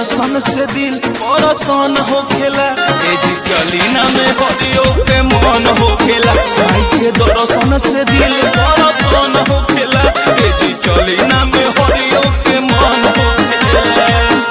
दर्शन से दिल परसान हो खेला ए जी चली ना में हरियो के मन हो खेला माई के दर्शन से दिल परसान हो खेला ए जी चली ना में हरियो के मन हो खेला।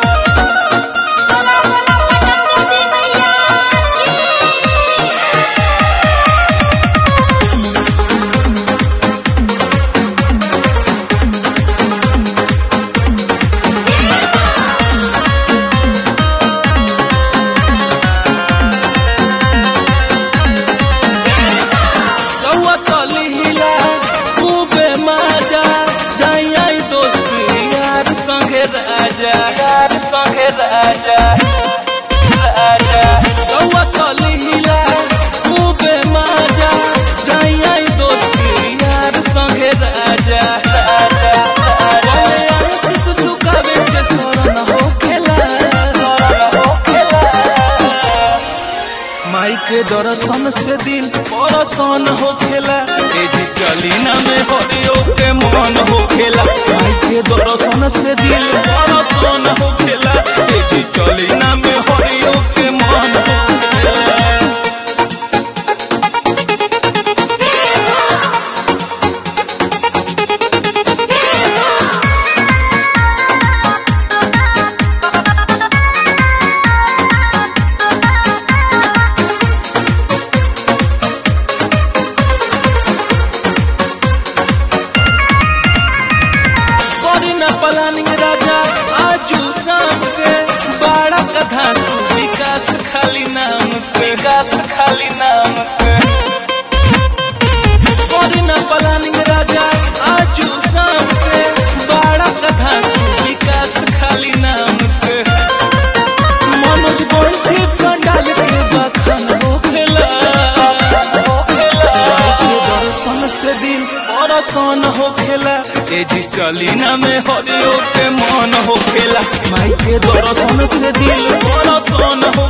यार संगे राजा राजा कौआ कली हिला खूबे मजा जाई दोस्ती यार संगे राजा राजा आशीष झुकावे से शरण हो खेला माई के दर्शन से दिल परसान हो खेला ए जी चली ना में हरियो के मन हो खेला माई के दर्शन से दिल परसान हो खेला ए जी चली ना में हरियो के मन हो खेला। प्लानिंग राजा आजू शाम के बड़ा कथा विकास खाली नाम के विकास खाली नाम के प्लानिंग राजा आजू शाम के बड़ा कथा विकास खाली नाम के मनोज बोलती पंडाल के बखन हो खेला दर्शन से दिल परसान हो खेला ए जी चली ना में हरियो के मन हो खेला माई के दर्शन से दिल परसान हो